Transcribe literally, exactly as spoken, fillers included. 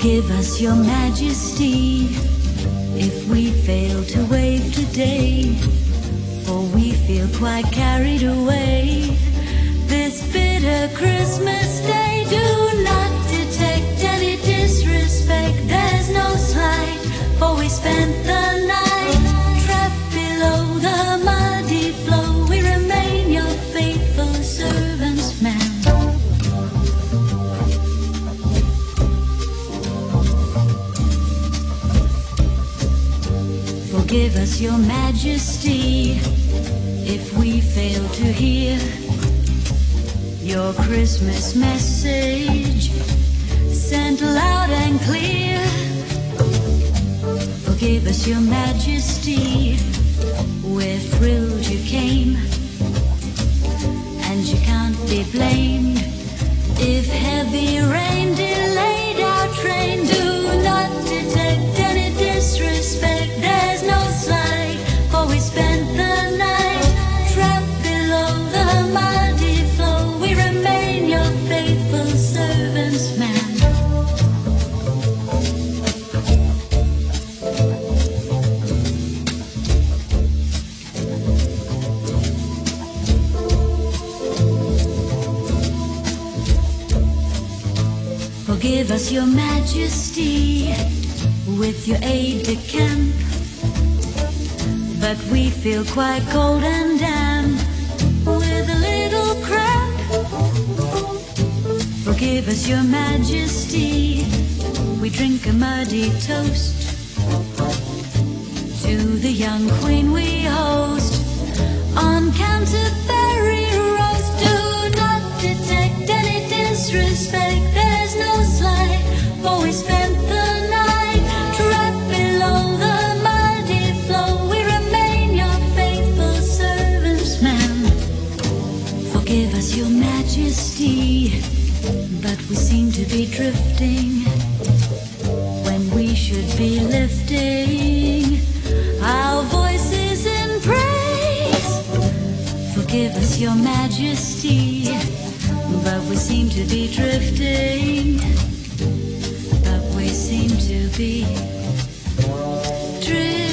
Forgive us, Your Majesty, if we fail to wave today, for we feel quite carried away this bitter Christmas day. Do not detect any disrespect, there's no slight, for we spent the night trapped below the muddy flow. We remain your faithful servants, ma'am. Forgive us, Your Majesty, if we fail to hear your Christmas message sent loud and clear. Forgive us, Your Majesty, we're thrilled you came, and you can't be blamed if heavy rain delayed our train. Do not detect any disrespect, there's no slight, for we spent the night trapped below the muddy flow. We remain your faithful servants, ma'am. Forgive us, Your Majesty, with your aide-de-camp, but we feel quite cold and damp with a little cramp. Forgive us, Your Majesty, we drink a muddy toast to the young queen we host on Canterbury roast. Do not detect any disrespect, there's no slight, for we spent the night trapped below the muddy flow. We remain your faithful servants, ma'am. Forgive us, Your Majesty, but we seem to be drifting when we should be lifting our voices in praise. Forgive us, Your Majesty, but we seem to be drifting, but we seem to be drifting.